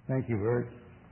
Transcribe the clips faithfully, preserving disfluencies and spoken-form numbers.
Thank you, Bert.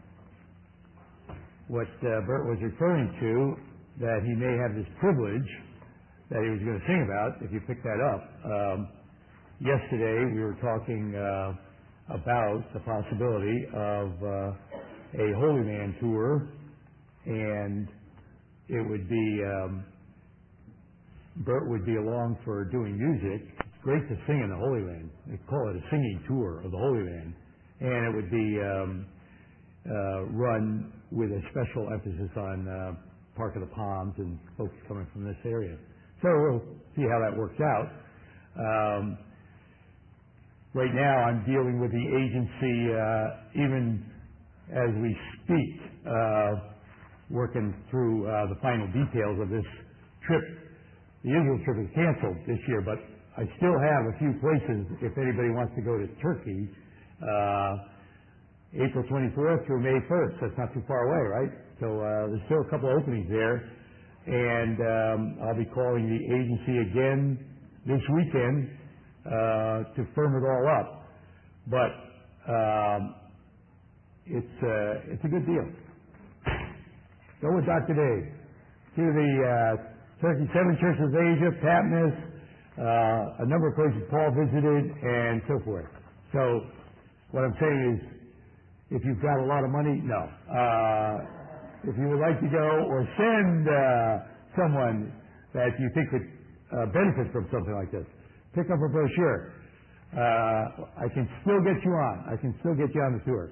What uh, Bert was referring to, that he may have this privilege that he was going to sing about, if you pick that up. Um, yesterday we were talking uh, about the possibility of uh, a Holy Man tour, and it would be, um, Bert would be along for doing music. It's great to sing in the Holy Land. They call it a singing tour of the Holy Land. And it would be um, uh, run with a special emphasis on uh, Park of the Palms and folks coming from this area. So we'll see how that works out. Um, right now I'm dealing with the agency uh, even as we speak, uh, working through uh, the final details of this trip. The Israel trip is canceled this year, but I still have a few places if anybody wants to go to Turkey. Uh, April twenty-fourth through May first. That's not too far away, right? So uh, there's still a couple openings there, and um, I'll be calling the agency again this weekend uh, to firm it all up. But um, it's uh, it's a good deal. Go with Doctor Dave to the uh, Turkey Seven Churches of Asia, Patmos, uh, a number of places Paul visited, and so forth. So what I'm saying is, if you've got a lot of money, no. Uh, if you would like to go or send uh, someone that you think would uh, benefit from something like this, pick up a brochure. Uh, I can still get you on. I can still get you on the tour.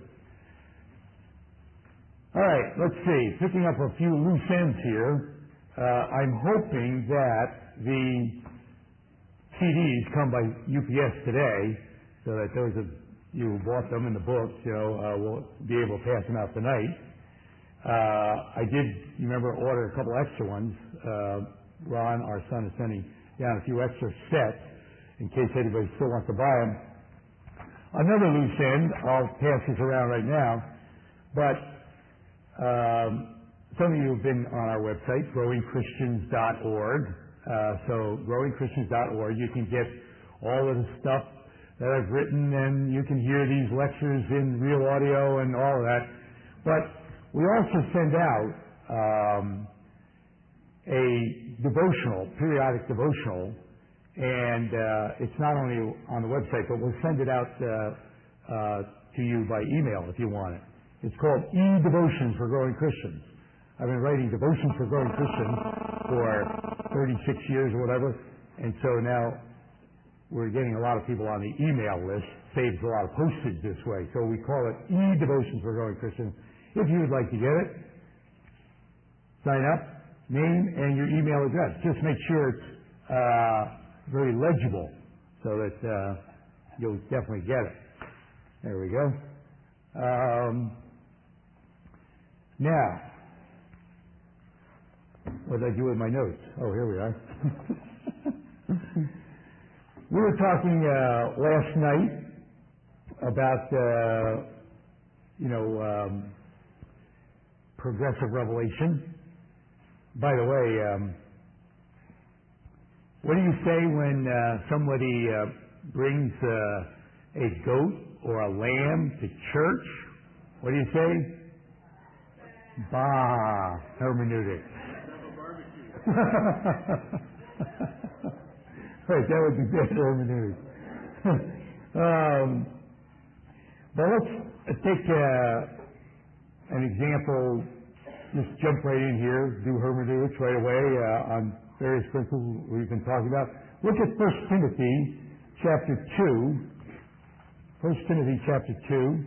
All right, let's see. Picking up a few loose ends here. Uh, I'm hoping that the C Ds come by U P S today, so that those of you who bought them in the books, you know, uh, will be able to pass them out tonight. Uh, I did, you remember, order a couple extra ones. Uh, Ron, our son, is sending down a few extra sets in case anybody still wants to buy them. Another loose end, I'll pass this around right now, but um, some of you have been on our website, growing christians dot org. Uh, so growing christians dot org, you can get all of the stuff that I've written, and you can hear these lectures in real audio and all of that. But we also send out um, a devotional, periodic devotional, and uh, it's not only on the website, but we'll send it out uh, uh, to you by email if you want it. It's called E-Devotions for Growing Christians. I've been writing Devotions for Growing Christians for thirty-six years or whatever, and so now we're getting a lot of people on the email list. Saves a lot of postage this way. So we call it E-Devotions for Growing Christians. If you would like to get it, sign up, name, and your email address. Just make sure it's uh, very legible so that uh, you'll definitely get it. There we go. Um, now, what did I do with my notes? Oh, here we are. We were talking uh, last night about, uh, you know, um, progressive revelation. By the way, um, what do you say when uh, somebody uh, brings uh, a goat or a lamb to church? What do you say? Bah, hermeneutics. Right, that would be good hermeneutics. um, but let's take uh, an example. Just jump right in here, do hermeneutics right away uh, on various principles we've been talking about. Look at First Timothy chapter two. First Timothy chapter two.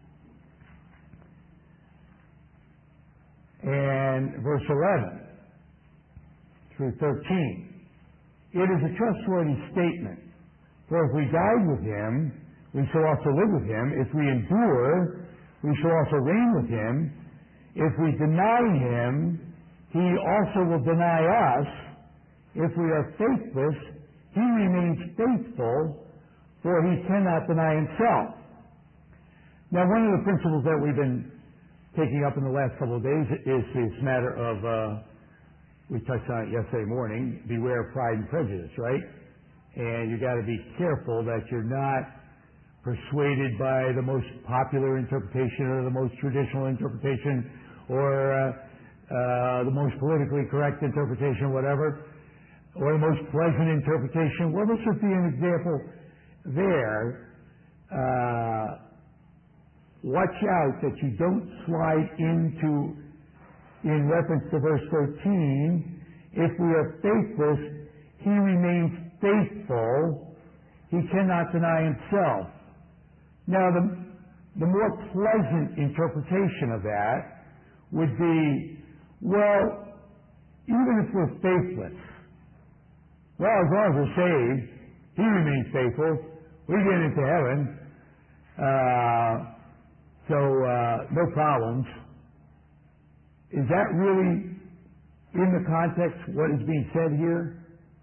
And verse eleven through thirteen. It is a trustworthy statement. For if we died with him, we shall also live with him. If we endure, we shall also reign with him. If we deny him, he also will deny us. If we are faithless, he remains faithful, for he cannot deny himself. Now, one of the principles that we've been taking up in the last couple of days is this matter of uh, we touched on it yesterday morning, beware of pride and prejudice, right? And you got to be careful that you're not persuaded by the most popular interpretation or the most traditional interpretation or uh, uh, the most politically correct interpretation, whatever, or the most pleasant interpretation. Well, this would be an example there. Uh, watch out that you don't slide into, in reference to verse thirteen, if we are faithless, he remains faithful. He cannot deny himself. Now, the, the more pleasant interpretation of that would be, well, even if we're faithless, well, as long as we're saved, he remains faithful. We get into heaven, uh, so uh, no problems. Is that really in the context what is being said here?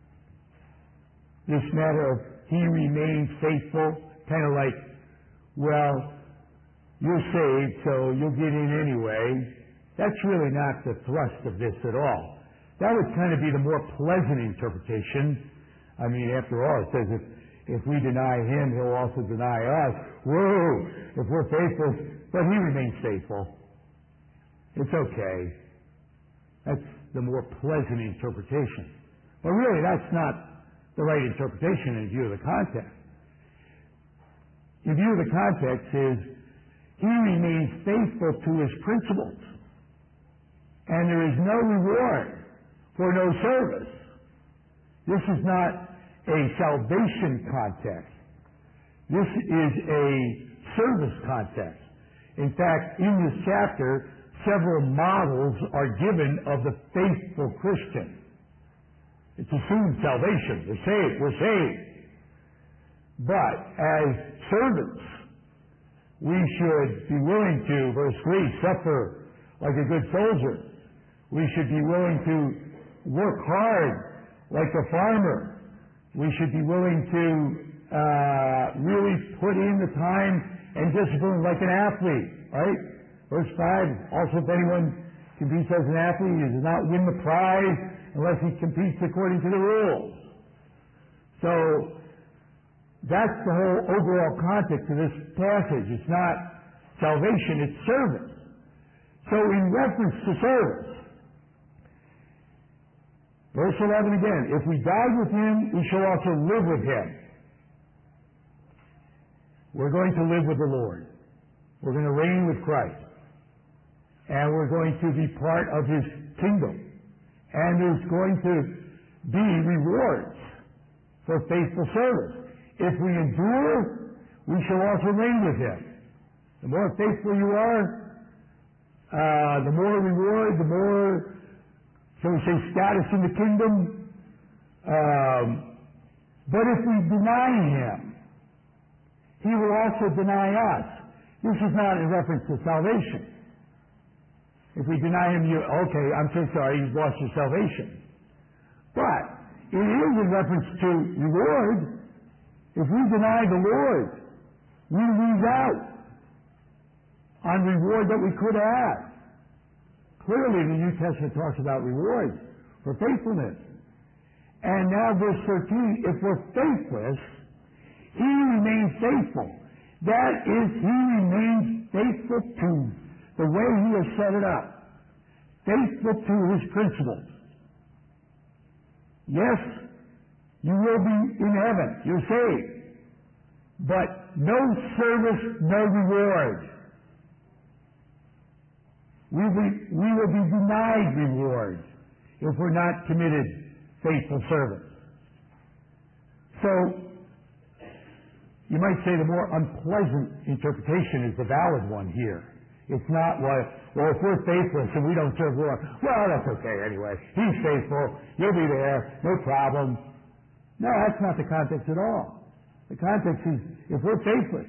This matter of he remains faithful, kind of like, well, you're saved, so you'll get in anyway. That's really not the thrust of this at all. That would kind of be the more pleasant interpretation. I mean, after all, it says if, if we deny him, he'll also deny us. Whoa! If we're faithful, but he remains faithful. It's okay. That's the more pleasant interpretation. But really, that's not the right interpretation in view of the context. In view of the context is, he remains faithful to his principles. And there is no reward for no service. This is not a salvation context. This is a service context. In fact, in this chapter, several models are given of the faithful Christian. It's assumed salvation. We're saved. We're saved. But as servants, we should be willing to, verse three, suffer like a good soldier. We should be willing to work hard like a farmer. We should be willing to uh, really put in the time and discipline like an athlete, right? Verse five, also if anyone competes as an athlete, he does not win the prize unless he competes according to the rules. So that's the whole overall context of this passage. It's not salvation, it's service. So in reference to service, verse eleven again, if we died with him, we shall also live with him. We're going to live with the Lord. We're going to reign with Christ. And we're going to be part of his kingdom. And there's going to be rewards for faithful service. If we endure, we shall also reign with him. The more faithful you are, uh, the more reward, the more, shall we say, status in the kingdom. Um, but if we deny him, he will also deny us. This is not in reference to salvation. If we deny him, you, okay, I'm so sorry, you've lost your salvation. But it is in reference to reward. If we deny the Lord, we lose out on reward that we could have. Clearly, the New Testament talks about rewards for faithfulness. And now verse thirteen, if we're faithless, he remains faithful. That is, he remains faithful to the way he has set it up. Faithful to his principles. Yes, you will be in heaven. You're saved. But no service, no reward. We will, be, we will be denied reward if we're not committed faithful service. So, you might say the more unpleasant interpretation is the valid one here. It's not like, well, if we're faithless and we don't serve the Lord, well, that's okay anyway. He's faithful. You'll be there. No problem. No, that's not the context at all. The context is, if we're faithless,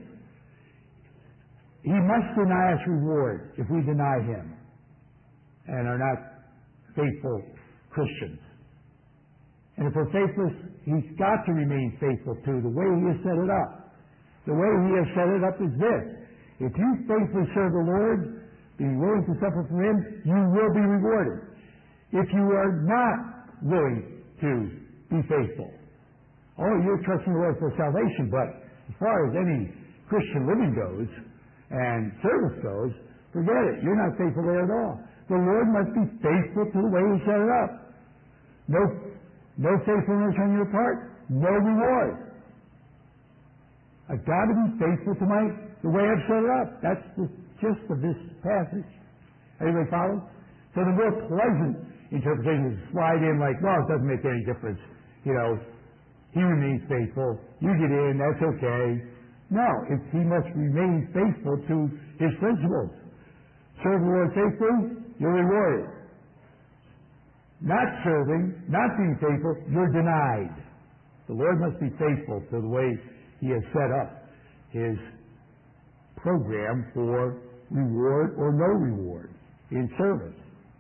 he must deny us reward if we deny him and are not faithful Christians. And if we're faithless, he's got to remain faithful to the way he has set it up. The way he has set it up is this. If you faithfully serve the Lord, being willing to suffer for him, you will be rewarded. If you are not willing to be faithful, oh, you're trusting the Lord for salvation, but as far as any Christian living goes and service goes, forget it. You're not faithful there at all. The Lord must be faithful to the way He set it up. No, no faithfulness on your part, no reward. I've got to be faithful to my the way I've set it up. That's the gist of this passage. Anybody follow? So the more pleasant interpretation is slide in like, well, it doesn't make any difference. You know, He remains faithful. You get in, that's okay. No, it's He must remain faithful to His principles. Serve the Lord faithfully, you're rewarded. Not serving, not being faithful, you're denied. The Lord must be faithful to the way He has set up His program for reward or no reward in service.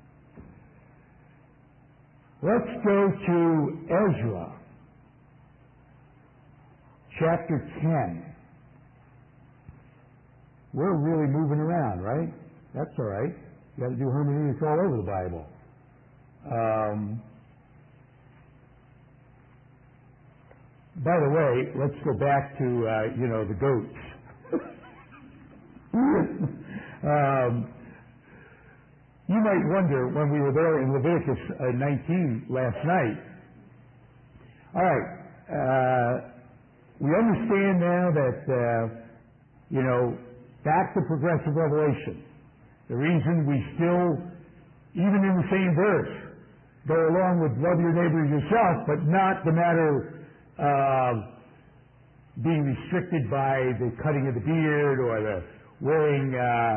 Let's go to Ezra, chapter ten. We're really moving around, right? That's all right. You got to do hermeneutics all over the Bible. Um, by the way, let's go back to, uh, you know, the goats. um, you might wonder, when we were there in Leviticus uh, nineteen last night, all right, uh, we understand now that, uh, you know, back to progressive revelation. The reason we still, even in the same verse, go along with love your neighbor as yourself, but not the matter of being restricted by the cutting of the beard or the wearing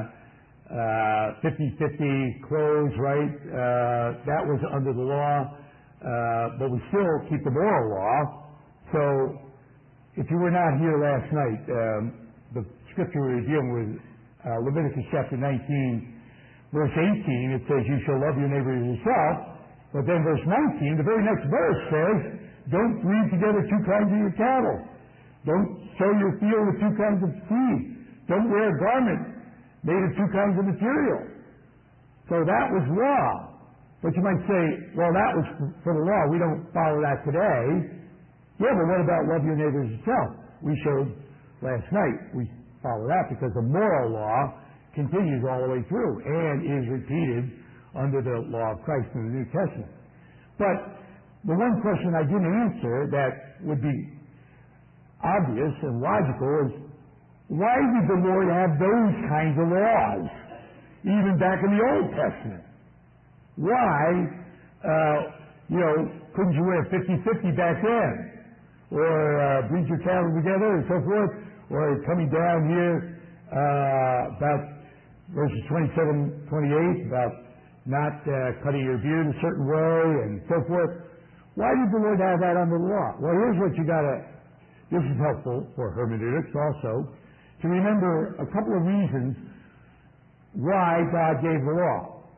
fifty-fifty uh, uh, clothes, right? Uh, that was under the law, uh, but we still keep the moral law. So if you were not here last night, um, the scripture we were dealing with, uh, Leviticus chapter nineteen, verse eighteen, it says, you shall love your neighbor as yourself. But then verse nineteen, the very next verse says, don't breed together two kinds of your cattle. Don't sow your field with two kinds of seed. Don't wear a garment made of two kinds of material. So that was law. But you might say, well, that was for the law. We don't follow that today. Yeah, but what about love your neighbor as yourself? We showed last night we follow that because the moral law continues all the way through and is repeated under the law of Christ in the New Testament. But the one question I didn't answer that would be obvious and logical is, why did the Lord have those kinds of laws even back in the Old Testament? Why, uh, you know, couldn't you wear fifty-fifty back then? Or uh, breed your cattle together and so forth? Or coming down here uh, about verses twenty-seven, twenty-eight, about not uh, cutting your beard a certain way and so forth. Why did the Lord have that under the law? Well, here's what you got to, this is helpful for hermeneutics also, to remember a couple of reasons why God gave the law.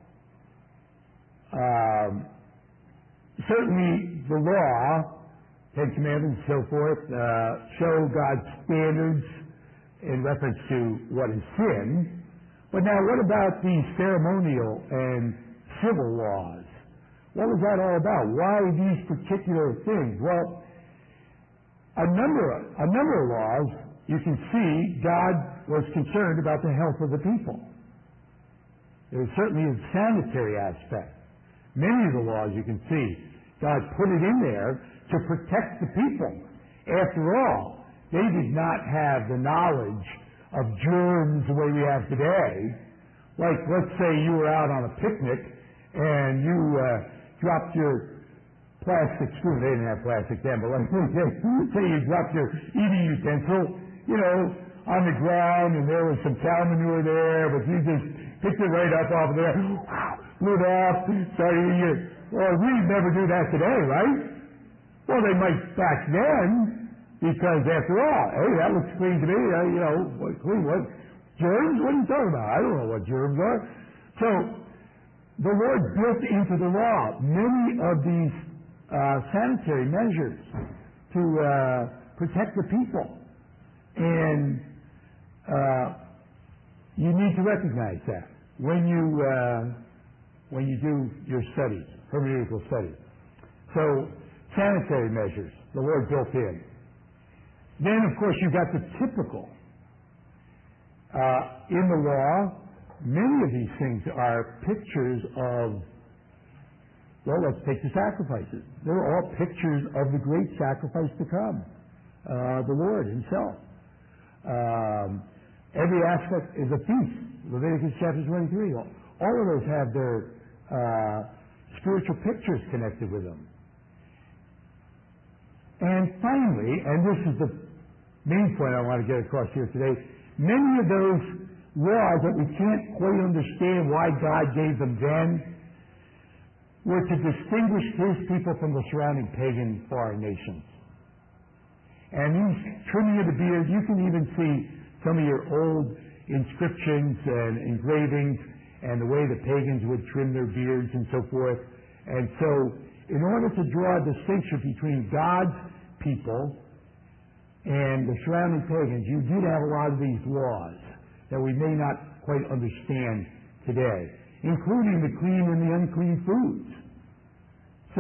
Um, certainly the law, Ten Commandments and so forth, uh, show God's standards in reference to what is sin. But now what about these ceremonial and civil laws? What was that all about? Why these particular things? Well, a number of, a number of laws, you can see God was concerned about the health of the people. There was certainly a sanitary aspect. Many of the laws you can see, God put it in there to protect the people. After all, they did not have the knowledge of germs the way we have today. Like, let's say you were out on a picnic and you uh, dropped your plastic spoon. They didn't have plastic then, but let's say you dropped your eating utensil, you know, on the ground, and there was some cow manure there, but you just picked it right up off of there, blew it off, started eating it. Well, we'd never do that today, right? Well, they might back then, because after all, hey, that looks clean to me, uh, you know, what, clean, what? Germs? What are you talking about? I don't know what germs are. So, the Lord built into the law many of these uh, sanitary measures to uh, protect the people. And uh, you need to recognize that when you uh, when you do your studies, hermeneutical studies. So, sanitary measures, the Lord built in. Then, of course, you've got the typical Uh, in the law, many of these things are pictures of, well, let's take the sacrifices. They're all pictures of the great sacrifice to come, uh, the Lord himself. Um, every aspect is a feast. Leviticus chapter twenty-three. All, all of those have their uh, spiritual pictures connected with them. And finally, and this is the main point I want to get across here today, many of those laws that we can't quite understand why God gave them then were to distinguish his people from the surrounding pagan foreign nations. And these trimming of the beard, you can even see some of your old inscriptions and engravings and the way the pagans would trim their beards and so forth. And so, in order to draw a distinction between God's people and the surrounding pagans, you did have a lot of these laws that we may not quite understand today, including the clean and the unclean foods. So,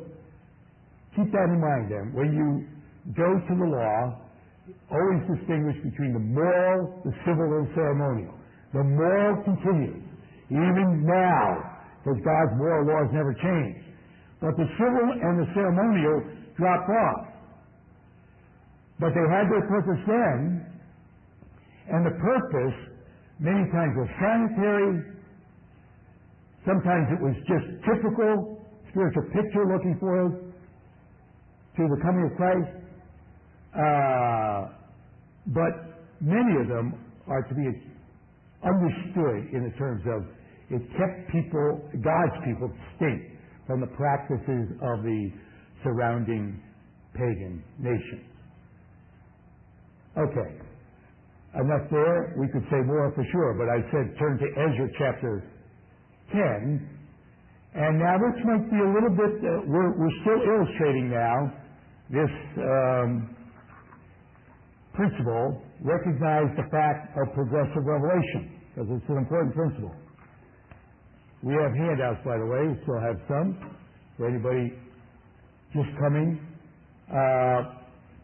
keep that in mind then. When you go to the law, always distinguish between the moral, the civil, and ceremonial. The moral continues, even now, because God's moral laws never change. But the civil and the ceremonial dropped off. But they had their purpose then, and the purpose many times was sanitary, sometimes it was just typical, spiritual picture looking forward to the coming of Christ. Uh, but many of them are to be understood in the terms of it kept people, God's people, distinct from the practices of the surrounding pagan nations. Okay. Enough there. We could say more for sure, but I said turn to Ezra chapter ten. And now this might be a little bit, uh, we're, we're still illustrating now this um, principle, recognize the fact of progressive revelation, because it's an important principle. We have handouts, by the way. We still have some for anybody just coming. Uh,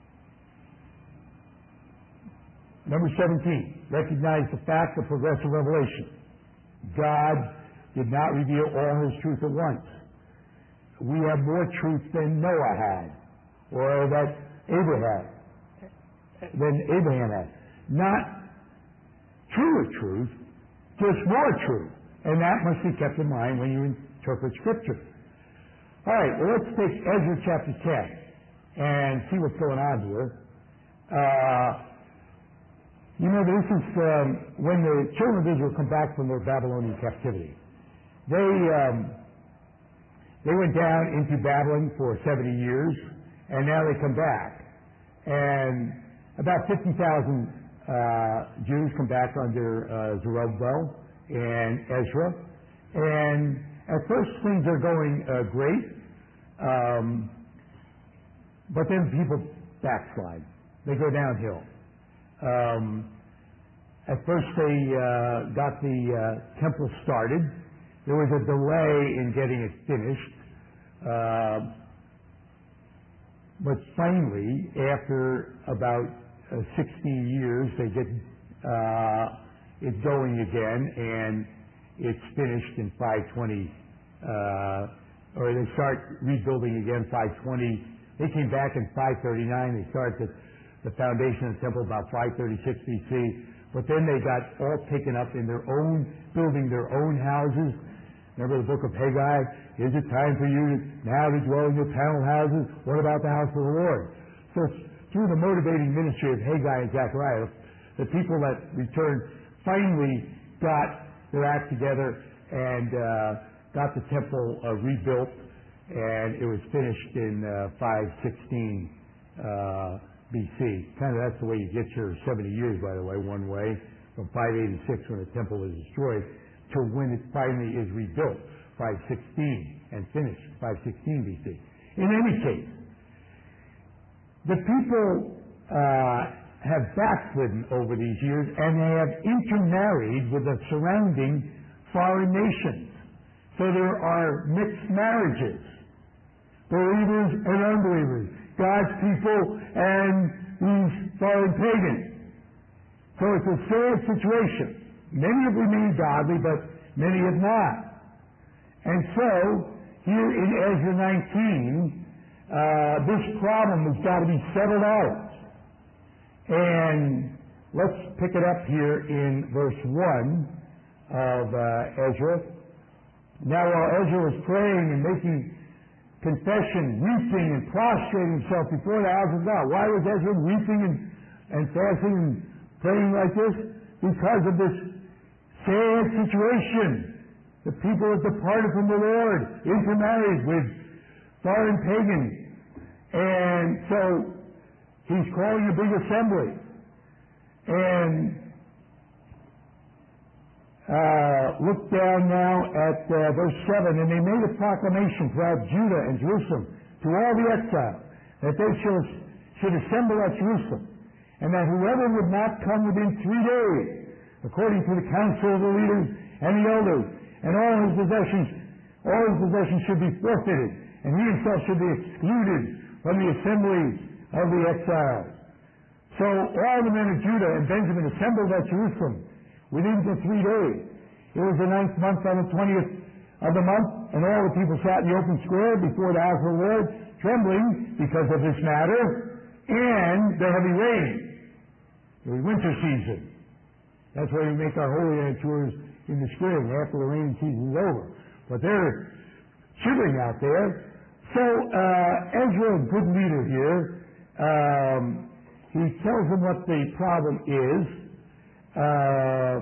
number seventeen, recognize the fact of progressive revelation. God did not reveal all his truth at once. We have more truth than Noah had, or that Abraham than Abraham had. Not truer truth, just more truth. And that must be kept in mind when you interpret Scripture. All right, well, let's take Ezra chapter ten and see what's going on here. Uh, you know, this is um, when the children of Israel come back from their Babylonian captivity. They um, they went down into Babylon for seventy years, and now they come back. And about fifty thousand uh, Jews come back under uh, Zerubbabel and Ezra. And at first things are going uh, great, um, but then people backslide. They go downhill. Um, at first they uh, got the uh, temple started. There was a delay in getting it finished. Uh, but finally, after about uh, sixty years, they get uh, it going again, and it's finished in five twenty, uh, or they start rebuilding again five twenty. They came back in five thirty-nine. They started the, the foundation of the temple about five thirty-six B C. But then they got all taken up in their own, building their own houses. Remember the book of Haggai? Is it time for you now to dwell in your panel houses? What about the house of the Lord? So through the motivating ministry of Haggai and Zechariah, the people that returned finally got their act together and uh, got the temple uh, rebuilt, and it was finished in uh, five sixteen uh, B C. Kind of that's the way you get your seventy years, by the way, one way, from five eighty-six when the temple was destroyed to when it finally is rebuilt, five sixteen, and finished, five sixteen B C. In any case, the people uh, have backslidden over these years, and they have intermarried with the surrounding foreign nations. So there are mixed marriages, believers and unbelievers, God's people and these foreign pagans. So it's a sad situation. Many have remained godly, but many have not. And so, here in Ezra nineteen, uh, this problem has got to be settled out. And let's pick it up here in verse one of uh, Ezra. Now while Ezra was praying and making confession, weeping and prostrating himself before the house of God. Why was Ezra weeping and, and fasting and praying like this? Because of this sad situation. The people have departed from the Lord, intermarried with foreign pagans. And so he's calling a big assembly. And uh, look down now at uh, verse seven. And they made a proclamation throughout Judah and Jerusalem to all the exiles that they should, should assemble at Jerusalem, and that whoever would not come within three days, according to the counsel of the leaders and the elders, and all his possessions, all his possessions should be forfeited, and he himself should be excluded from the assembly of the exiles. So all the men of Judah and Benjamin assembled at Jerusalem within the three days. It was the ninth month on the twentieth of the month, and all the people sat in the open square before the house of the Lord, trembling because of this matter, and the heavy rain. It was winter season. That's why we make our Holy Land tours in the spring, after the rainy season is over. But they're shivering out there. So, uh, Ezra, a good leader here, um, he tells them what the problem is. Uh,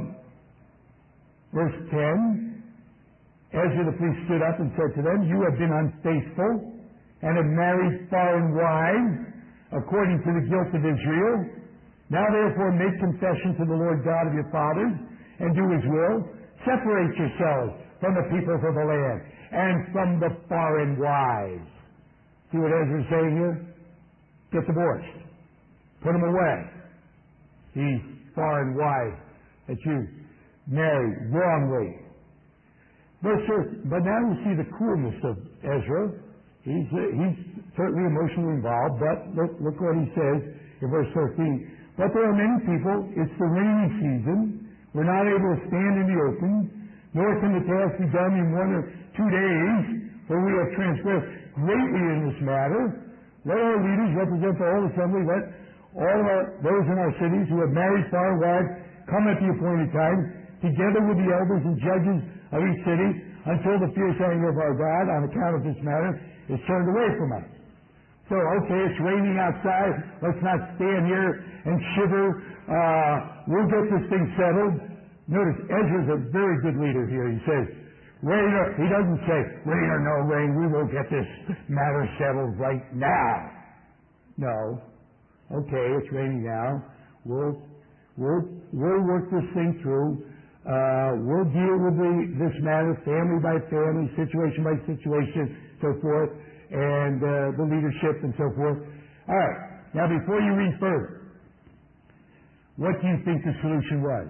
verse ten, Ezra the priest stood up and said to them, "You have been unfaithful and have married foreign wives according to the guilt of Israel. Now therefore make confession to the Lord God of your fathers and do his will. Separate yourselves from the peoples of the land and from the foreign wives." See what Ezra's saying here? Get divorced. Put them away. These foreign wives that you married wrongly. Verse, but now you see the coolness of Ezra. He's, uh, he's certainly emotionally involved, but look, look what he says in verse thirteen. "But there are many people, it's the rainy season, we're not able to stand in the open, nor can the task be done in one or two days, for we have transgressed greatly in this matter. Let our leaders represent the whole assembly, let all of our, those in our cities who have married foreign wives come at the appointed time, together with the elders and judges of each city, until the fierce anger of our God on account of this matter is turned away from us." So, okay, it's raining outside. Let's not stand here and shiver. Uh, we'll get this thing settled. Notice, Ezra's a very good leader here. He says, rain or, he doesn't say, rain or no rain, we will get this matter settled right now. No. Okay, it's raining now. We'll, we'll, we'll work this thing through. Uh, we'll deal with the, this matter family by family, situation by situation, so forth, and uh, the leadership and so forth. All right. Now, before you read further, what do you think the solution was?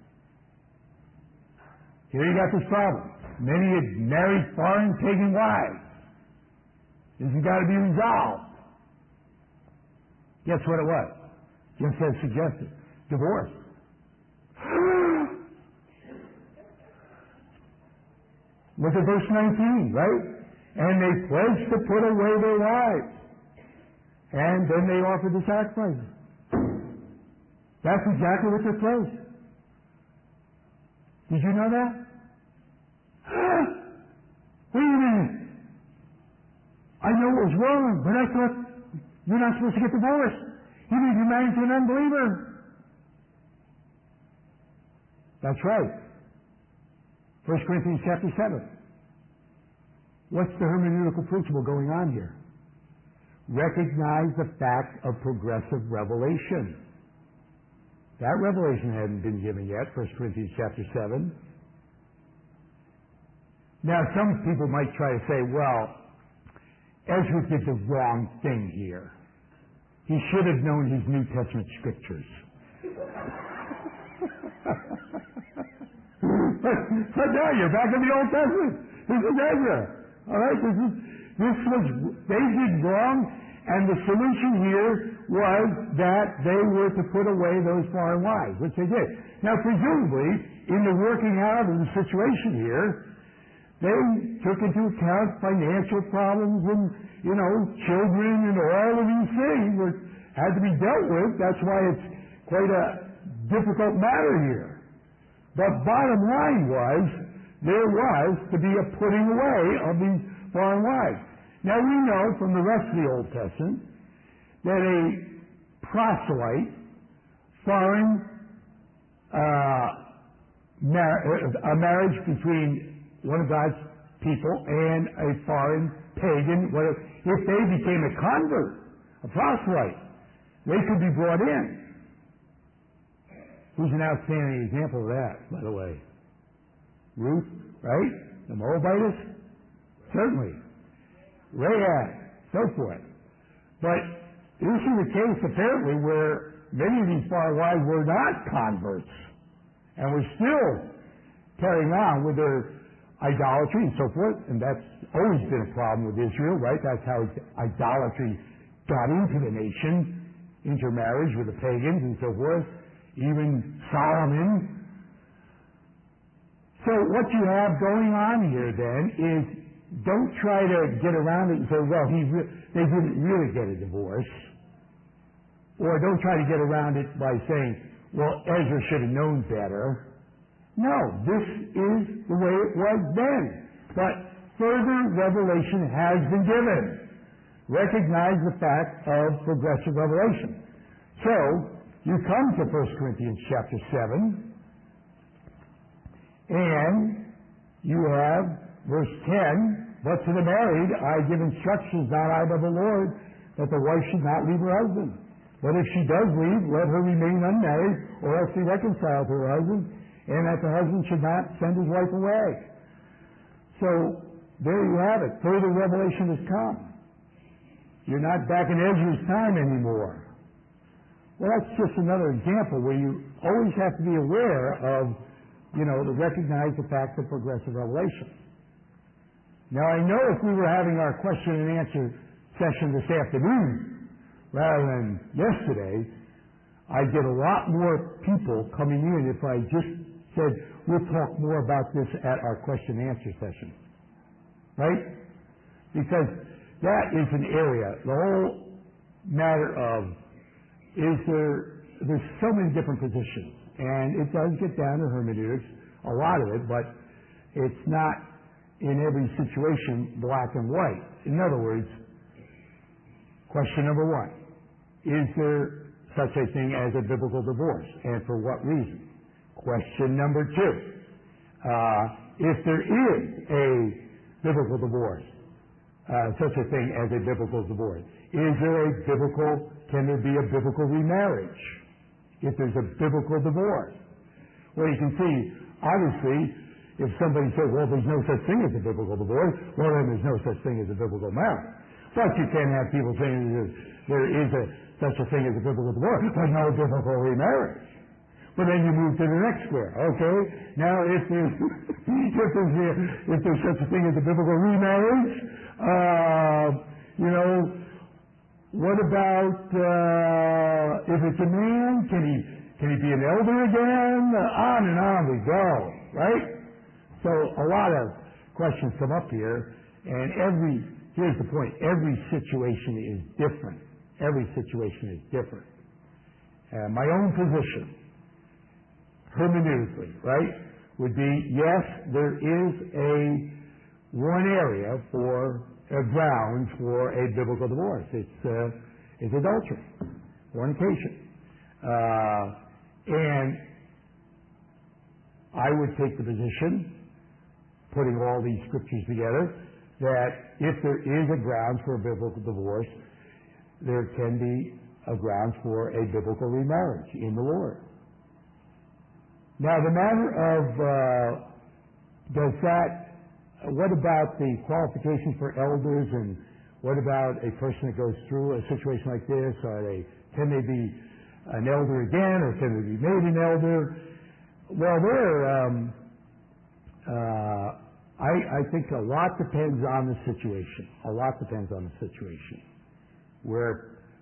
Here you got this problem. Many had married foreign pagan wives. This has got to be resolved. Guess what it was? Just as suggested. Divorce. Look at verse nineteen, right? "And they pledged to put away their wives. And then they offered the sacrifices." That's exactly what took place. Did you know that? Wait a minute. I know it was wrong, but I thought you're not supposed to get divorced. You need to be married to an unbeliever. That's right. First Corinthians chapter seven. What's the hermeneutical principle going on here? Recognize the fact of progressive revelation. That revelation hadn't been given yet, First Corinthians chapter seven. Now, some people might try to say, well, Ezra did the wrong thing here. He should have known his New Testament scriptures. but, but now you're back in the Old Testament. This is Ezra. All right, this is this was they did wrong, and the solution here was that they were to put away those foreign wives, which they did. Now, presumably, in the working out of the situation here, they took into account financial problems and, you know, children and all of these things were, had to be dealt with. That's why it's quite a difficult matter here. But bottom line was, there was to be a putting away of these foreign wives. Now we know from the rest of the Old Testament that a proselyte, foreign, uh, mar- a marriage between one of God's people and a foreign pagan, if they became a convert, a proselyte, they could be brought in. Who's an outstanding example of that, by the way? Ruth, right? The Moabitess? Certainly. Rahab, so forth. But this is the case, apparently, where many of these foreign wives were not converts and were still carrying on with their idolatry and so forth, and that's always been a problem with Israel, right? That's how idolatry got into the nation, intermarriage with the pagans and so forth, even Solomon. So what you have going on here then is, don't try to get around it and say, well, he re- they didn't really get a divorce. Or don't try to get around it by saying, well, Ezra should have known better. No, this is the way it was then. But further revelation has been given. Recognize the fact of progressive revelation. So, you come to First Corinthians chapter seven, and you have verse ten, but to the married I give instructions, not I but the Lord, that the wife should not leave her husband. But if she does leave, let her remain unmarried, or else be reconciled to her husband, and that the husband should not send his wife away. So, there you have it. Further revelation has come. You're not back in Ezra's time anymore. Well, that's just another example where you always have to be aware of, you know, to recognize the fact of progressive revelation. Now, I know if we were having our question and answer session this afternoon rather than yesterday, I'd get a lot more people coming in if I just said, we'll talk more about this at our question and answer session. Right? Because that is an area, the whole matter of is there, there's so many different positions, and it does get down to hermeneutics, a lot of it, but it's not in every situation black and white. In other words, question number one, is there such a thing as a biblical divorce, and for what reason? Question number two, uh, if there is a biblical divorce, uh, such a thing as a biblical divorce, is there a biblical, can there be a biblical remarriage if there's a biblical divorce? Well, you can see, obviously, if somebody says, well, there's no such thing as a biblical divorce, well, then there's no such thing as a biblical marriage. But you can't have people saying there is a, such a thing as a biblical divorce, but no biblical remarriage. But then you move to the next square, okay? Now, if there's, if there's, if there's such a thing as a biblical remarriage, uh, you know, what about uh, if it's a man? Can he can he be an elder again? Uh, on and on we go, right? So a lot of questions come up here, and every here's the point: every situation is different. Every situation is different. Uh, my own position, hermeneutically, right, would be yes, there is a one area for a ground for a biblical divorce. It's uh, it's adultery, fornication, uh, and I would take the position, putting all these scriptures together, that if there is a ground for a biblical divorce, there can be a ground for a biblical remarriage in the Lord. Now, the matter of uh, does that what about the qualifications for elders, and what about a person that goes through a situation like this? Are they, can they be an elder again, or can they be made an elder? Well, there, um, uh, I, I think a lot depends on the situation. A lot depends on the situation. Where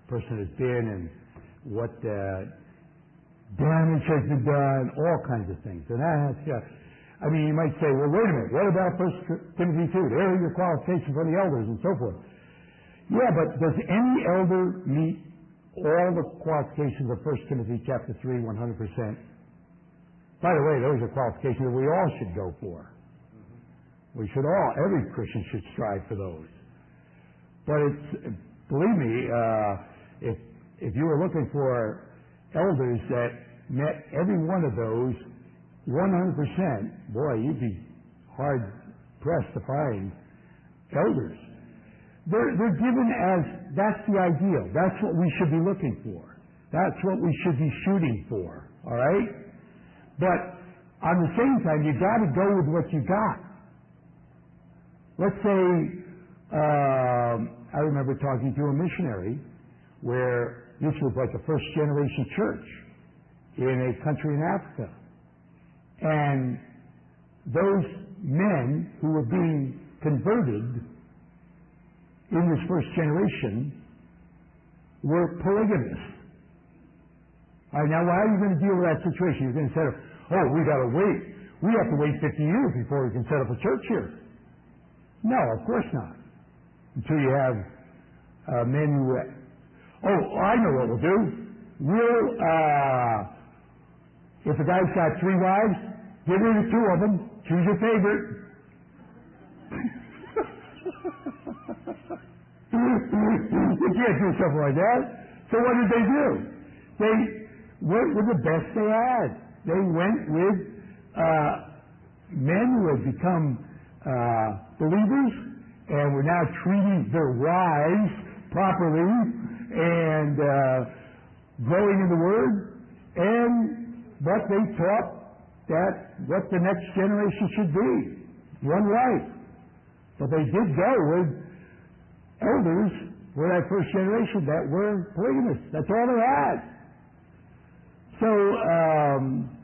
person has been and what uh, damage has been done, all kinds of things. And that has, uh, I mean, you might say, well, wait a minute, what about First Timothy two? There are your qualifications for the elders and so forth. Yeah, but does any elder meet all the qualifications of First Timothy chapter three one hundred percent? By the way, those are qualifications that we all should go for. We should all, every Christian should strive for those. But it's, believe me, uh, if, if you were looking for elders that met every one of those one hundred percent, boy, you'd be hard pressed to find elders. They're, they're given as, that's the ideal. That's what we should be looking for. That's what we should be shooting for. All right? But on the same time, you got to go with what you got. Let's say, um, I remember talking to a missionary where this was like a first generation church in a country in Africa. And those men who were being converted in this first generation were polygamists. All right, now how are you going to deal with that situation? You're going to say, oh, we got to wait. We have to wait fifty years before we can set up a church here. No, of course not. Until you have uh, men who, uh, oh, I know what we'll do. We'll, uh, if a guy's got three wives, get rid of two of them. Choose your favorite. You can't do something like that. So what did they do? They went with the best they had. They went with uh, men who had become uh, believers and were now treating their wives properly and uh, growing in the Word, and what they taught that what the next generation should be, one wife. But they did go with elders for that first generation that were polygamists. That's all they had. So, um,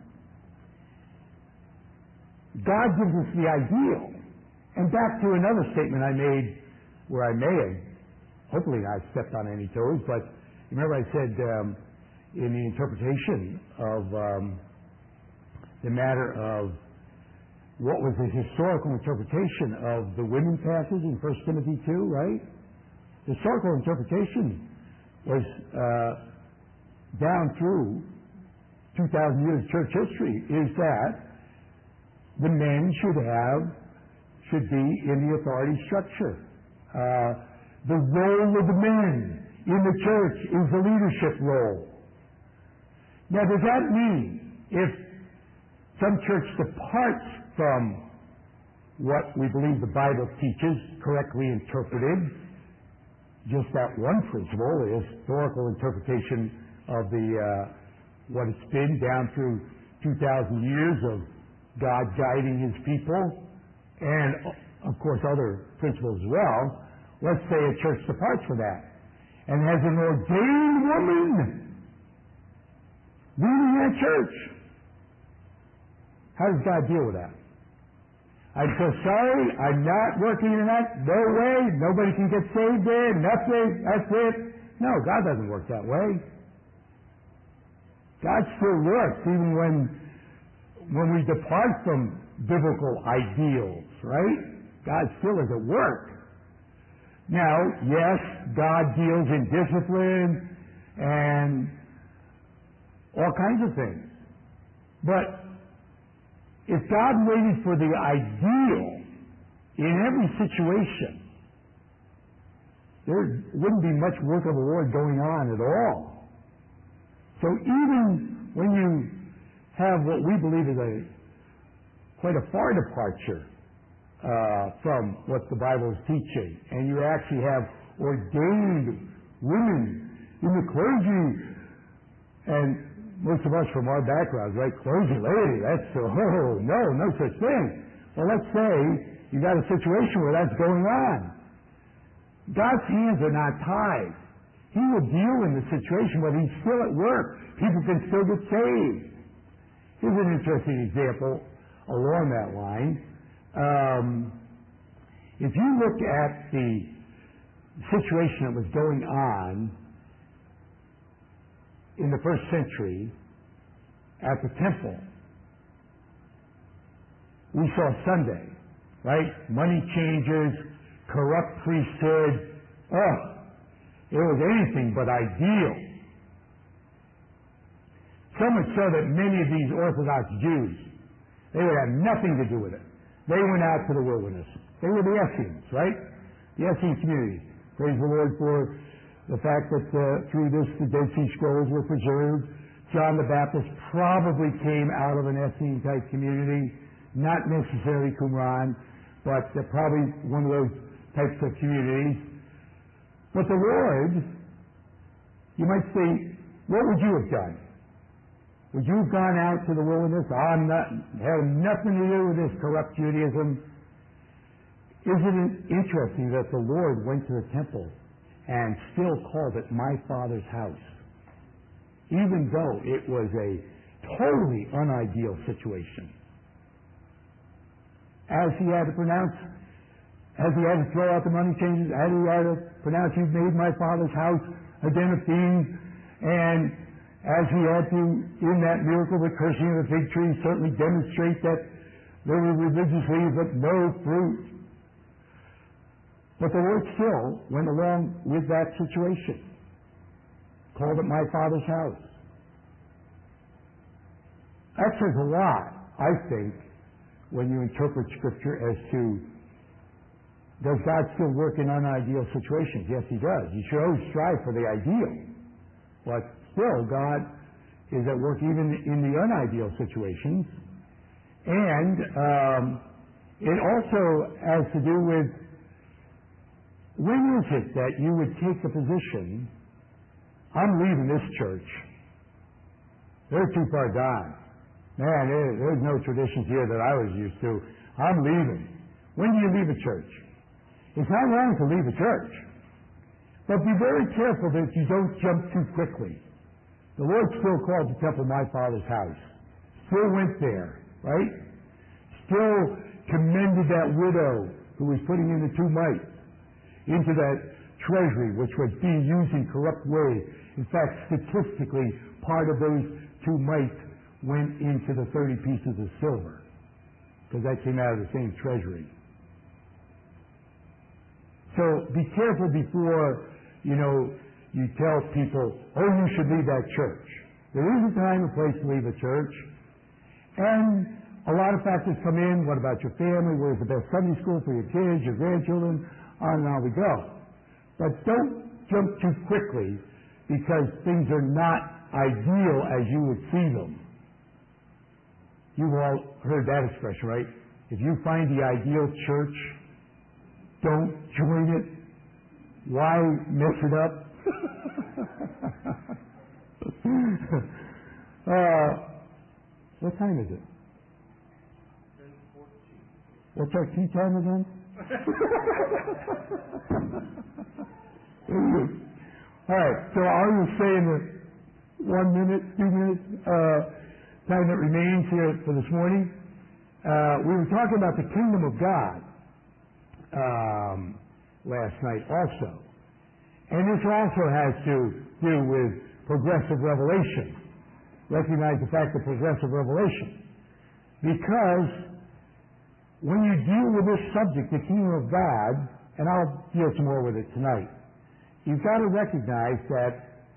God gives us the ideal. And back to another statement I made where I may have, hopefully not stepped on any toes, but remember I said um, in the interpretation of um, the matter of what was the historical interpretation of the women passage in First Timothy two, right? The historical interpretation was uh, down through two thousand years of church history is that the men should have, should be in the authority structure. Uh, the role of the men in the church is the leadership role. Now, does that mean if some church departs from what we believe the Bible teaches, correctly interpreted, just that one principle, the historical interpretation of the uh, what it's been down through two thousand years of God guiding His people, and of course other principles as well. Let's say a church departs from that and has an ordained woman leading that church. How does God deal with that? I'm so sorry, I'm not working in that. No way. Nobody can get saved there. Nothing. That's it. No, God doesn't work that way. God still works even when when we depart from biblical ideals, right? God still is at work. Now, yes, God deals in discipline and all kinds of things. But if God waited for the ideal in every situation, there wouldn't be much work of the Lord going on at all. So even when you have what we believe is a quite a far departure uh, from what the Bible is teaching, and you actually have ordained women in the clergy, and most of us from our backgrounds, right? Clergy lady, that's so, oh, no, no such thing. Well, let's say you got a situation where that's going on. God's hands are not tied. He will deal in the situation, but He's still at work. People can still get saved. Here's an interesting example along that line. Um, if you look at the situation that was going on in the first century at the temple, we saw Sunday, right? Money changers, corrupt priesthood. Oh, it was anything but ideal. So much so that many of these Orthodox Jews, they would have nothing to do with it. They went out to the wilderness. They were the Essenes, right? The Essene community. Praise the Lord for the fact that uh, through this the Dead Sea Scrolls were preserved. John the Baptist probably came out of an Essene-type community, not necessarily Qumran, but uh, probably one of those types of communities. But the Lord, you might say, what would you have done? Would you have gone out to the wilderness? I'm not, have nothing to do with this corrupt Judaism. Isn't it interesting that the Lord went to the temple and still called it my Father's house, even though it was a totally unideal situation? As he had to pronounce, as he had to throw out the money changers, as he had to pronounce, you've made my Father's house a den of thieves, and as he had to, in that miracle, the cursing of the fig tree, certainly demonstrate that there were religious leaves but no fruit. But the Lord still went along with that situation. Called it my Father's house. That says a lot, I think, when you interpret Scripture as to, does God still work in unideal situations? Yes, He does. You should always strive for the ideal. But still, God is at work even in the unideal situations. And um, it also has to do with, when is it that you would take a position, I'm leaving this church. They're too far gone. Man, there, there's no traditions here that I was used to. I'm leaving. When do you leave a church? It's not wrong to leave a church. But be very careful that you don't jump too quickly. The Lord still called the temple my Father's house. Still went there, right? Still commended that widow who was putting in the two mites into that treasury, which was being used in corrupt ways. In fact, statistically, part of those two mites went into the thirty pieces of silver, because that came out of the same treasury. So be careful before, you know, you tell people, oh, you should leave that church. There is a time and place to leave a church. And a lot of factors come in. What about your family? Where's the best Sunday school for your kids, your grandchildren? On and on we go. But don't jump too quickly, because things are not ideal as you would see them. You've all heard that expression, right? If you find the ideal church, don't join it. Why mess it up? uh, what time is it? What's our tea time again? All right, so I will say in the one minute, two minutes uh, time that remains here for this morning, uh, we were talking about the kingdom of God um, last night also. And this also has to do with progressive revelation. Recognize the fact of progressive revelation. Because when you deal with this subject, the kingdom of God, and I'll deal some more with it tonight, you've got to recognize that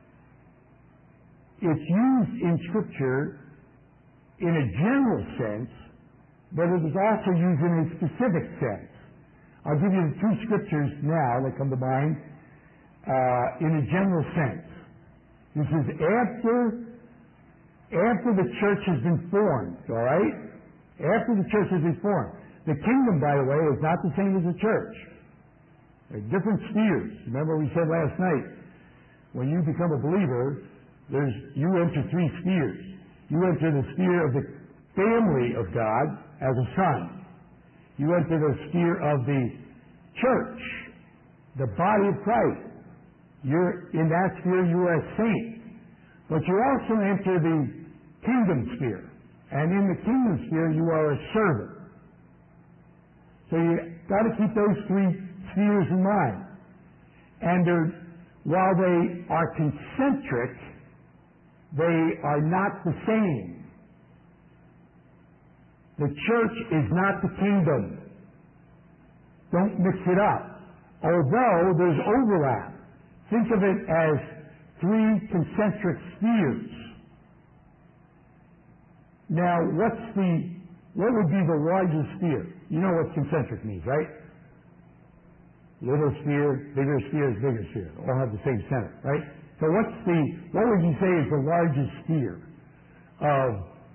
it's used in Scripture in a general sense, but it is also used in a specific sense. I'll give you the two scriptures now that come to mind uh, in a general sense. This is after, after the church has been formed, all right? After the church has been formed. The kingdom, by the way, is not the same as the church. They're different spheres. Remember we said last night, when you become a believer, there's, you enter three spheres. You enter the sphere of the family of God as a son. You enter the sphere of the church, the body of Christ. You're in that sphere, you are a saint. But you also enter the kingdom sphere. And in the kingdom sphere, you are a servant. So you've got to keep those three spheres in mind. And they're, while they are concentric, They are not the same. The church is not the kingdom. Don't mix it up. Although there's overlap. Think of it as three concentric spheres. Now, what's the, what would be the largest sphere? You know what concentric means, right? Little sphere, bigger sphere is bigger sphere. All have the same center, right? So what's the, what would you say is the largest sphere of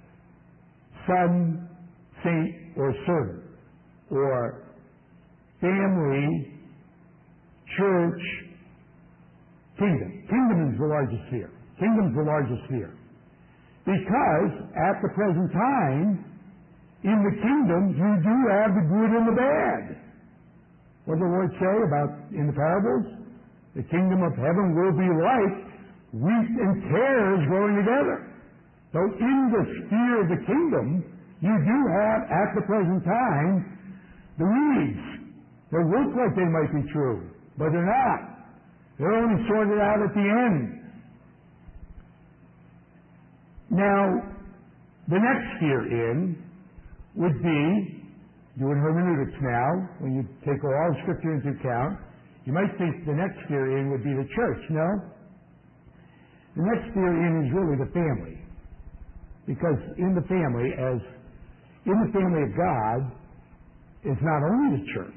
son, saint, or servant? Or family, church, kingdom. Kingdom is the largest sphere. Kingdom is the largest sphere. Because at the present time, in the kingdom, you do have the good and the bad. What did the Lord say about in the parables? The kingdom of heaven will be like wheat and tares growing together. So in the sphere of the kingdom, you do have at the present time the weeds. They look like they might be true, but they're not. They're only sorted out at the end. Now, the next sphere in would be, doing hermeneutics now, when you take all Scripture into account, you might think the next sphere in would be the church. No. The next sphere in is really the family. Because in the family, as in the family of God, is not only the church.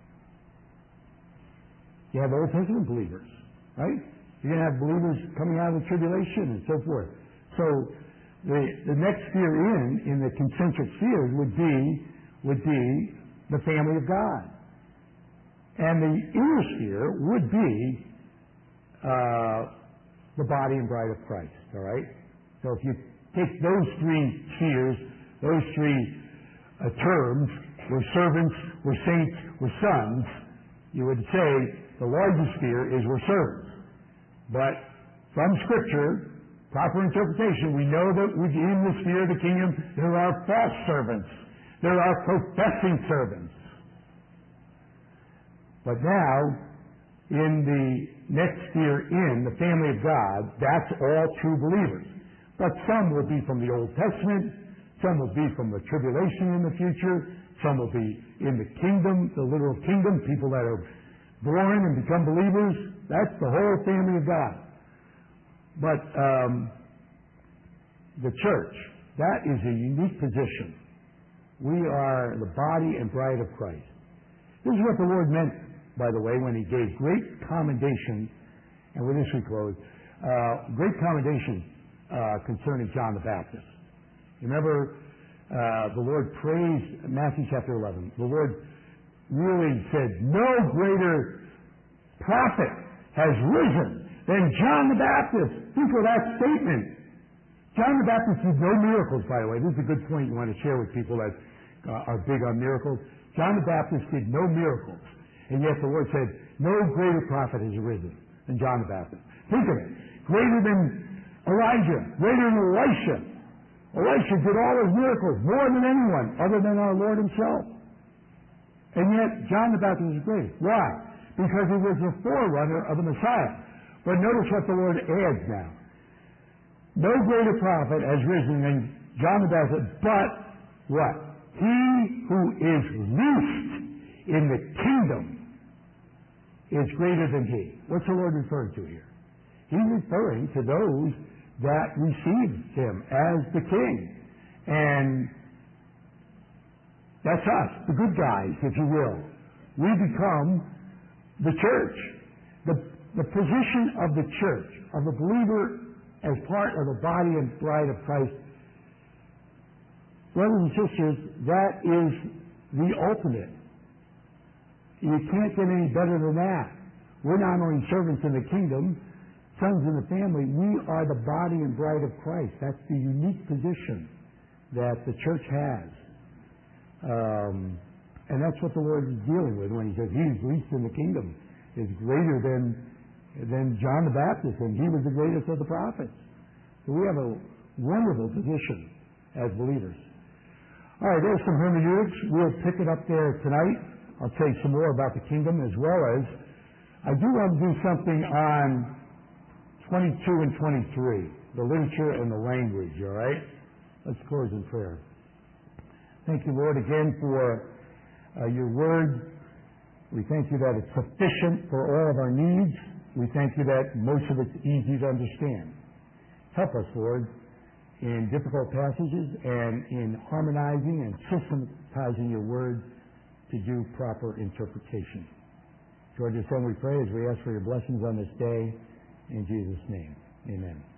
You have Old Testament believers, right? You're going to have believers coming out of the tribulation and so forth. So the, the next sphere in, in the concentric spheres would be, would be the family of God. And the inner sphere would be uh, the body and bride of Christ, all right? So if you take those three spheres, those three uh, terms, we're servants, we're saints, we're sons, you would say the largest sphere is we're servants. But from Scripture, proper interpretation, we know that within the sphere of the kingdom there are false servants. There are professing servants. But now, in the next sphere in, the family of God, that's all true believers. But some will be from the Old Testament, some will be from the tribulation in the future, some will be in the kingdom, the literal kingdom, people that are born and become believers. That's the whole family of God. But um, the church, that is a unique position. We are the body and bride of Christ. This is what the Lord meant, by the way, when He gave great commendation, and with this we close, uh, great commendation uh, concerning John the Baptist. You remember uh, the Lord praised, Matthew chapter eleven, the Lord really said, no greater prophet has risen than John the Baptist. Think of that statement. John the Baptist did no miracles, by the way. This is a good point you want to share with people that uh, are big on miracles. John the Baptist did no miracles. And yet the Lord said, no greater prophet has arisen than John the Baptist. Think of it. Greater than Elijah. Greater than Elisha. Elisha did all his miracles more than anyone other than our Lord Himself. And yet John the Baptist is great. Why? Because he was the forerunner of the Messiah. But notice what the Lord adds now. No greater prophet has risen than John the Baptist, but what? He who is least in the kingdom is greater than he. What's the Lord referring to here? He's referring to those that receive Him as the King. And that's us, the good guys, if you will. We become the church. The, the position of the church, of the believer as part of the body and bride of Christ, brothers and sisters, that is the ultimate. You can't get any better than that. We're not only servants in the kingdom, sons in the family, we are the body and bride of Christ. That's the unique position that the church has. Um, and that's what the Lord is dealing with when He says He is least in the kingdom, is greater than, than John the Baptist, and He was the greatest of the prophets. So we have a wonderful position as believers. All right, there's some hermeneutics. We'll pick it up there tonight. I'll tell you some more about the kingdom, as well as I do want to do something on twenty-two and twenty-three. the literature and the language, all right? Let's close in prayer. Thank you, Lord, again for uh, your word. We thank you that it's sufficient for all of our needs. We thank you that most of it's easy to understand. Help us, Lord, in difficult passages and in harmonizing and systematizing your word to do proper interpretation. George, your son, we pray as we ask for your blessings on this day. In Jesus' name, amen.